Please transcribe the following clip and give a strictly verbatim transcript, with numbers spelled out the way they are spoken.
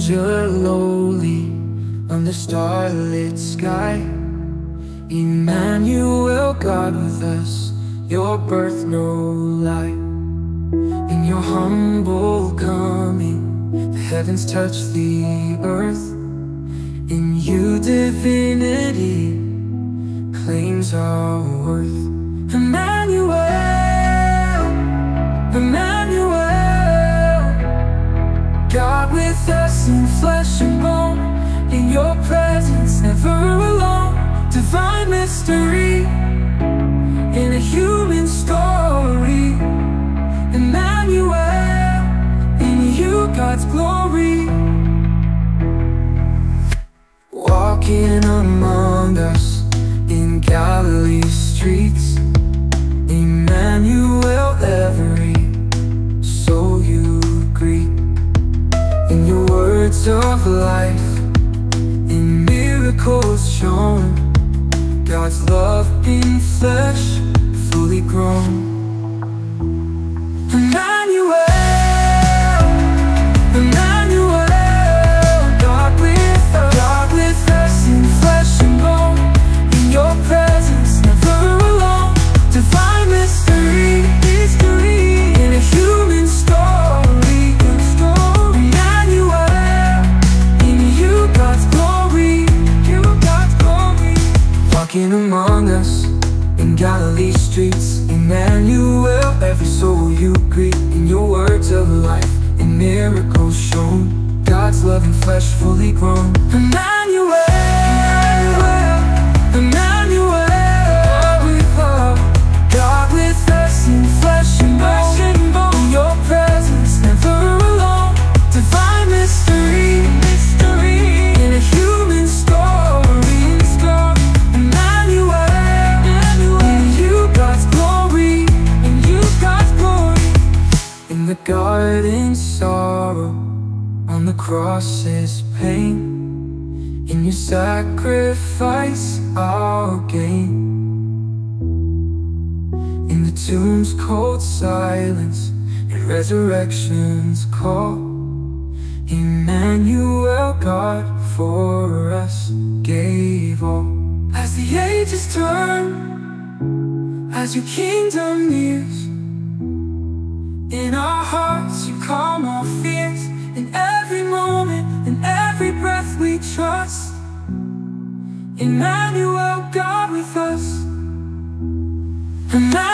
manger lowly under starlit sky. Emmanuel, God with us, your birth no lie. In your humble coming, the heavens touch the earth. In you divinity claims our worth. Emmanuel, Emmanuel, God with us in flesh and bone. In your presence, never alone. Divine mystery in a human story. Emmanuel, in you God's glory. Walking among us in Galilee's streets. Emmanuel, every soul you greet. In your words of life, in miracles shown, God's love in flesh, fully grown. Emmanuel, Emmanuel, God with us, God with us in flesh and bone. In your presence, never alone. Divine mystery, history in a human story. Emmanuel, in you God's glory, you God's glory. Walking among us in Galilee streets. Emmanuel, every soul you greet. In your words of life, in miracles shown, God's love in flesh fully grown. Emmanuel, Emmanuel, God with love, God with us in flesh and bone. In your presence, never alone. Divine mystery, mystery in a human story. Emmanuel, in you God's glory, in you God's glory. In the garden sorrow, on the cross's pain. In your sacrifice our gain. In the tomb's cold silence and resurrection's call. Emmanuel, God for us gave all. As the ages turn, as your kingdom nears, in our hearts you calm our fears. In every moment, in every breath we trust. Emmanuel, God with us. Emmanuel.